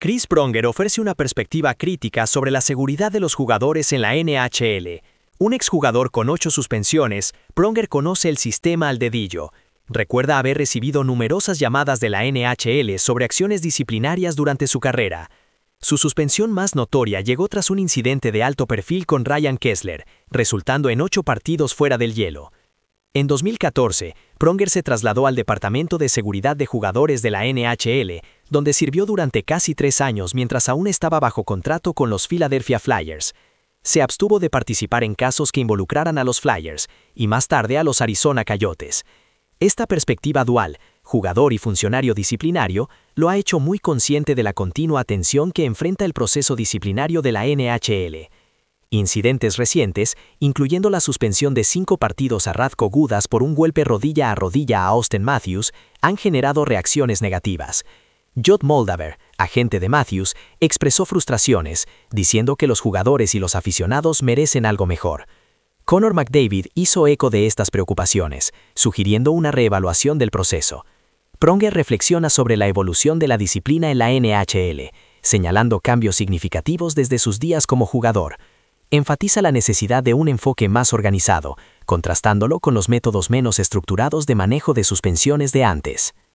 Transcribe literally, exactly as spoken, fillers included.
Chris Pronger ofrece una perspectiva crítica sobre la seguridad de los jugadores en la N H L. Un exjugador con ocho suspensiones, Pronger conoce el sistema al dedillo. Recuerda haber recibido numerosas llamadas de la N H L sobre acciones disciplinarias durante su carrera. Su suspensión más notoria llegó tras un incidente de alto perfil con Ryan Kesler, resultando en ocho partidos fuera del hielo. En dos mil catorce, Pronger se trasladó al Departamento de Seguridad de Jugadores de la N H L, donde sirvió durante casi tres años mientras aún estaba bajo contrato con los Philadelphia Flyers. Se abstuvo de participar en casos que involucraran a los Flyers, y más tarde a los Arizona Coyotes. Esta perspectiva dual, jugador y funcionario disciplinario, lo ha hecho muy consciente de la continua tensión que enfrenta el proceso disciplinario de la N H L. Incidentes recientes, incluyendo la suspensión de cinco partidos a Radko Gudas por un golpe rodilla a rodilla a Auston Matthews, han generado reacciones negativas. Jod Moldaver, agente de Matthews, expresó frustraciones, diciendo que los jugadores y los aficionados merecen algo mejor. Connor McDavid hizo eco de estas preocupaciones, sugiriendo una reevaluación del proceso. Pronger reflexiona sobre la evolución de la disciplina en la N H L, señalando cambios significativos desde sus días como jugador. Enfatiza la necesidad de un enfoque más organizado, contrastándolo con los métodos menos estructurados de manejo de suspensiones de antes.